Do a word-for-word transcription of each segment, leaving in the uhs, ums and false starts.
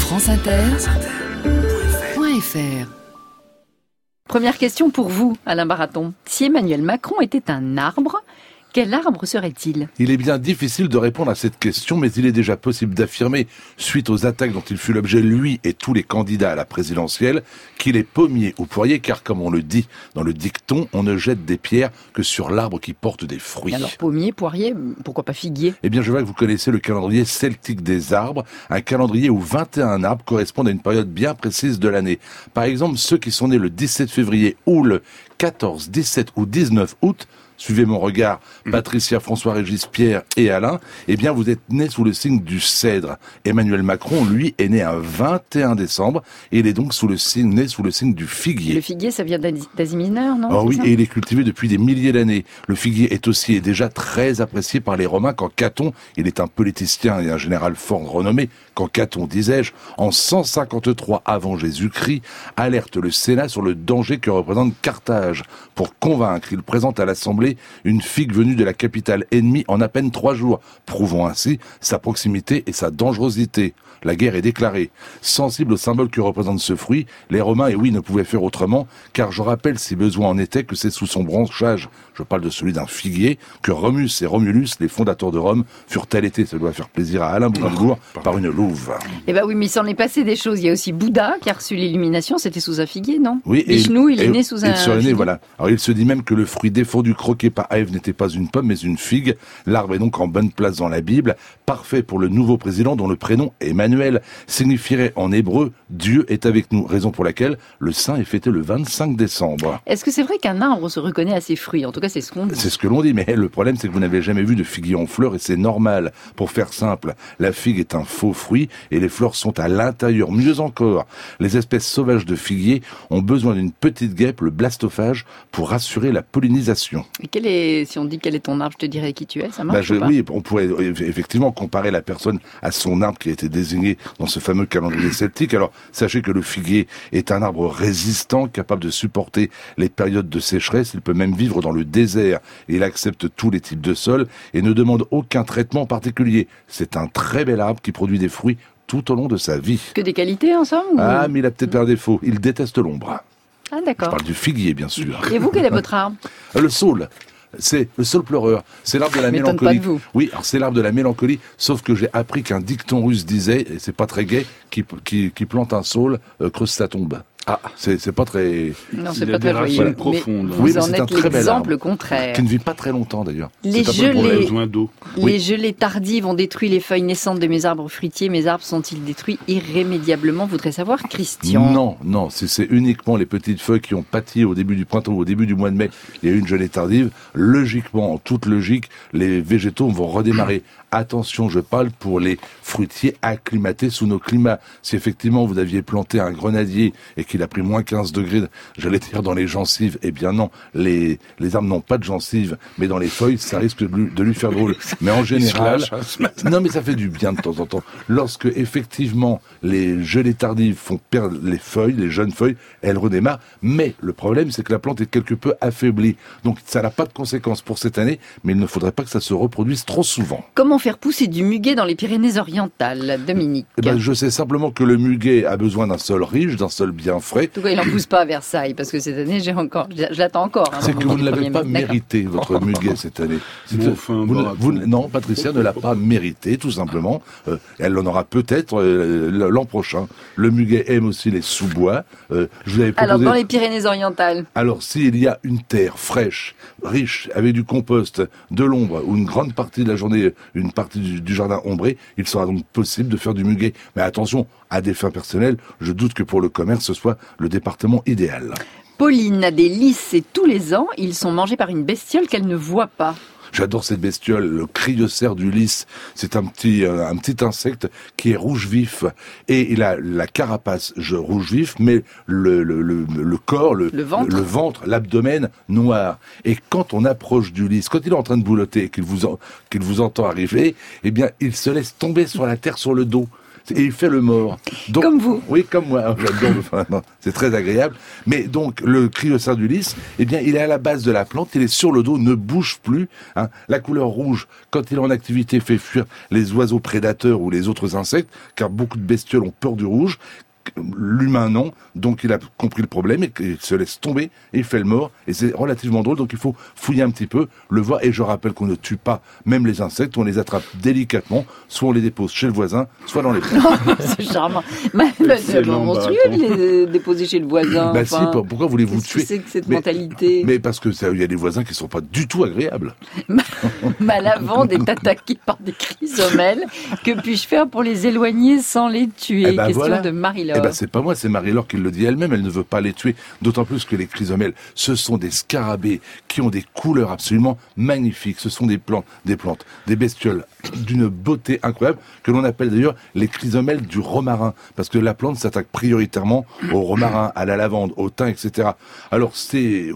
France Inter, point F R. Première question pour vous, Alain Baraton. Si Emmanuel Macron était un arbre, quel arbre serait-il ? Il est bien difficile de répondre à cette question, mais il est déjà possible d'affirmer, suite aux attaques dont il fut l'objet, lui et tous les candidats à la présidentielle, qu'il est pommier ou poirier, car comme on le dit dans le dicton, on ne jette des pierres que sur l'arbre qui porte des fruits. Et alors pommier, poirier, pourquoi pas figuier ? Eh bien, je vois que vous connaissez le calendrier celtique des arbres, un calendrier où vingt et un arbres correspondent à une période bien précise de l'année. Par exemple, ceux qui sont nés le dix-sept février ou le quatorze, dix-sept ou dix-neuf août, suivez mon regard, Patricia, François-Régis, Pierre et Alain, eh bien vous êtes nés sous le signe du cèdre. Emmanuel Macron, lui, est né un vingt et un décembre, et il est donc sous le signe, né sous le signe du figuier. Le figuier, ça vient d'Asie mineure, non ? Oh oui, et il est cultivé depuis des milliers d'années. Le figuier est aussi et déjà très apprécié par les Romains quand Caton, il est un politicien et un général fort renommé, quand Caton, disais-je, en cent cinquante-trois avant Jésus-Christ, alerte le Sénat sur le danger que représente Carthage. Pour convaincre, il présente à l'Assemblée une figue venue de la capitale ennemie en à peine trois jours, prouvant ainsi sa proximité et sa dangerosité. La guerre est déclarée. Sensible au symbole que représente ce fruit, les Romains, et oui, ne pouvaient faire autrement, car je rappelle, si besoin en était, que c'est sous son branchage, je parle de celui d'un figuier, que Romus et Romulus, les fondateurs de Rome, furent allaités, ça doit faire plaisir à Alain Brandebourg, par une louve. Eh ben oui, mais il s'en est passé des choses. Il y a aussi Bouddha qui a reçu l'illumination, c'était sous un figuier, non ? Oui, Vishnu, il est et, né sous un sur figuier. Né, voilà. Alors il se dit même que le fruit défendu croqué par Ève n'était pas une pomme, mais une figue. L'arbre est donc en bonne place dans la Bible, parfait pour le nouveau président dont le prénom Emmanuel signifierait en hébreu « Dieu est avec nous », raison pour laquelle le saint est fêté le vingt-cinq décembre. Est-ce que c'est vrai qu'un arbre se reconnaît à ses fruits ? En tout cas, c'est ce qu'on dit. C'est ce que l'on dit, mais le problème c'est que vous n'avez jamais vu de figuier en fleurs et c'est normal. Pour faire simple, la figue est un faux fruit et les fleurs sont à l'intérieur. Mieux encore, les espèces sauvages de figuiers ont besoin d'une petite guêpe, le blastophage, pour assurer la pollinisation. Et quel est, si on dit quel est ton arbre, je te dirais qui tu es, ça marche bah je, ou pas ? Oui, on pourrait effectivement comparer la personne à son arbre qui a été désigné dans ce fameux calendrier celtique. Alors, sachez que le figuier est un arbre résistant, capable de supporter les périodes de sécheresse. Il peut même vivre dans le désert. Il accepte tous les types de sols et ne demande aucun traitement particulier. C'est un très bel arbre qui produit des fruits tout au long de sa vie. Que des qualités, ensemble ou... Ah, mais il a peut-être un défaut. Il déteste l'ombre. Ah, d'accord. Je parle du figuier, bien sûr. Et vous, quel est votre arbre ? Le saule. C'est le saule pleureur. C'est l'arbre de la M'étonne mélancolie. pas de vous. Oui, alors c'est l'arbre de la mélancolie, sauf que j'ai appris qu'un dicton russe disait, et c'est pas très gai, qui, qui, qui plante un saule, euh, creuse sa tombe. Ah, c'est, c'est pas très... Non, c'est pas très joyeux. Voilà. Profonde. Vous oui, mais en c'est un êtes très bel arbre, l'exemple contraire. qui ne vit pas très longtemps d'ailleurs. Les c'est gelées, besoin d'eau. Les Oui. gelées tardives ont détruit les feuilles naissantes de mes arbres fruitiers. Mes arbres sont-ils détruits irrémédiablement ? Voudrait savoir Christian. Non, non, c'est, c'est uniquement les petites feuilles qui ont pâti au début du printemps ou au début du mois de mai. Il y a eu une gelée tardive. Logiquement, en toute logique, les végétaux vont redémarrer. Attention, je parle pour les fruitiers acclimatés sous nos climats. Si effectivement vous aviez planté un grenadier et qu'il a pris moins quinze degrés, j'allais dire dans les gencives, eh bien non, les, les arbres n'ont pas de gencives, mais dans les feuilles, ça risque de lui, de lui faire drôle. Mais en général, non mais ça fait du bien de temps en temps. Lorsque effectivement les gelées tardives font perdre les feuilles, les jeunes feuilles, elles redémarrent. Mais le problème, c'est que la plante est quelque peu affaiblie. Donc ça n'a pas de conséquences pour cette année, mais il ne faudrait pas que ça se reproduise trop souvent. Comment faire pousser du muguet dans les Pyrénées-Orientales, Dominique ? Eh ben, je sais simplement que le muguet a besoin d'un sol riche, d'un sol bien frais. En tout cas, il n'en pousse pas à Versailles, parce que cette année, j'ai encore, je l'attends encore. Hein, c'est que vous ne l'avez pas mérité, votre muguet, cette année. Bon, enfin, vous, vous, non, Patricia ne l'a pas mérité, tout simplement. Euh, elle en aura peut-être euh, l'an prochain. Le muguet aime aussi les sous-bois. Euh, je vous avais proposé... Alors, dans les Pyrénées-Orientales. Alors, s'il y a une terre fraîche, riche, avec du compost, de l'ombre, ou une grande partie de la journée, une partie du, du jardin ombré, il sera donc possible de faire du muguet. Mais attention, à des fins personnelles, je doute que pour le commerce, ce soit le département idéal. Pauline a des lys et tous les ans, ils sont mangés par une bestiole qu'elle ne voit pas. J'adore cette bestiole, le cryocère du lys. C'est un petit, euh, un petit insecte qui est rouge vif. Et il a la carapace rouge vif, mais le, le, le, le corps, le, le ventre, le ventre, l'abdomen noir. Et quand on approche du lys, quand il est en train de boulotter et qu'il vous, en, qu'il vous entend arriver, eh bien, il se laisse tomber sur la terre, sur le dos. Et il fait le mort. Donc, comme vous. Oui, comme moi. J'adore. Enfin, non, c'est très agréable. Mais donc, le Criocerdulis, eh bien, il est à la base de la plante, il est sur le dos, ne bouge plus. Hein. La couleur rouge, quand il est en activité, fait fuir les oiseaux prédateurs ou les autres insectes, car beaucoup de bestioles ont peur du rouge. L'humain non, donc il a compris le problème et il se laisse tomber et il fait le mort et c'est relativement drôle, donc il faut fouiller un petit peu, le voir, et je rappelle qu'on ne tue pas même les insectes, on les attrape délicatement, soit on les dépose chez le voisin, soit dans les plantes. C'est charmant. Mais c'est monstrueux de les déposer chez le voisin. Bah enfin, si, pourquoi voulez-vous tuer? C'est que cette mais, mentalité. Mais parce que ça, il y a des voisins qui sont pas du tout agréables. Malavande est attaqué par des chrysomèles. Que puis-je faire pour les éloigner sans les tuer? Eh ben Question voilà. de Marie-Laure. Eh ben c'est pas moi, c'est Marie-Laure qui le dit elle-même, elle ne veut pas les tuer, d'autant plus que les chrysomèles, ce sont des scarabées qui ont des couleurs absolument magnifiques, ce sont des plantes, des plantes, des bestioles d'une beauté incroyable, que l'on appelle d'ailleurs les chrysomèles du romarin, parce que la plante s'attaque prioritairement au romarin, à la lavande, au thym, et cetera. Alors c'est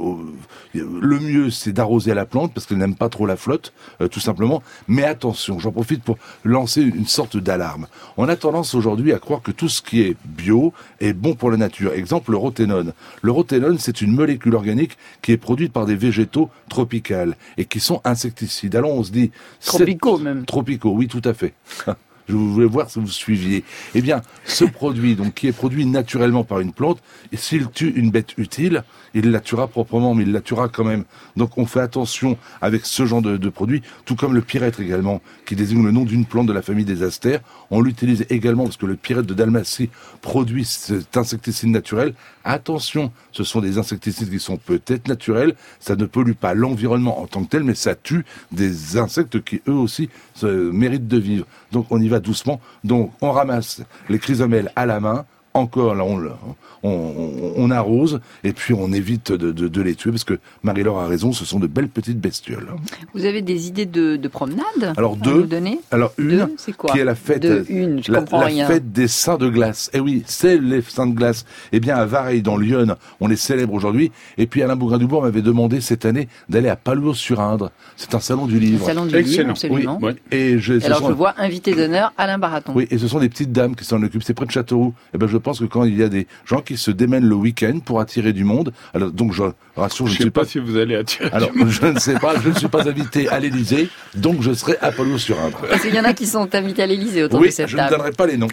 le mieux, c'est d'arroser à la plante, parce qu'elle n'aime pas trop la flotte, euh, tout simplement, mais attention, j'en profite pour lancer une sorte d'alarme. On a tendance aujourd'hui à croire que tout ce qui est bio est bon pour la nature. Exemple, le roténone. Le roténone, c'est une molécule organique qui est produite par des végétaux tropicaux et qui sont insecticides. Alors on se dit... Tropicaux même. Tropicaux, oui, tout à fait. Je voulais voir si vous suiviez. Eh bien, ce produit, donc, qui est produit naturellement par une plante, et s'il tue une bête utile, il la tuera proprement, mais il la tuera quand même. Donc, on fait attention avec ce genre de, de produit, tout comme le pyrètre également, qui désigne le nom d'une plante de la famille des astères. On l'utilise également parce que le pyrètre de Dalmatie produit cet insecticide naturel. Attention, ce sont des insecticides qui sont peut-être naturels, ça ne pollue pas l'environnement en tant que tel, mais ça tue des insectes qui, eux aussi, se méritent de vivre. Donc, on y va doucement. Donc, on ramasse les chrysomèles à la main. Encore, là, on, on, on, on arrose, et puis on évite de, de, de les tuer, parce que Marie-Laure a raison, ce sont de belles petites bestioles. Vous avez des idées de, de promenade alors, à deux, nous donner? Alors, une, deux, c'est quoi? Qui est la fête, de une, je la, comprends la rien. fête des saints de glace. Eh oui, c'est les saints de glace. Eh bien, à Vareille, dans l'Yonne, on les célèbre aujourd'hui. Et puis, Alain Bougrain-Dubourg m'avait demandé cette année d'aller à Paluos-sur-Indre. C'est un salon du livre. Un salon du Excellent. livre, absolument. Oui. Et je, Alors, sont... je vois invité d'honneur Alain Baraton. Oui, et ce sont des petites dames qui s'en occupent. C'est près de Châteauroux. Eh ben, je pense que quand il y a des gens qui se démènent le week-end pour attirer du monde, alors donc je rassure, je, je ne sais sais pas, pas si vous allez attirer. Alors, je ne sais pas, je ne suis pas invité à l'Élysée, donc je serai à Paluos-sur-Indre. Parce qu'il y en a qui sont invités à l'Élysée autour Oui, de cette je table. ne donnerai pas les noms.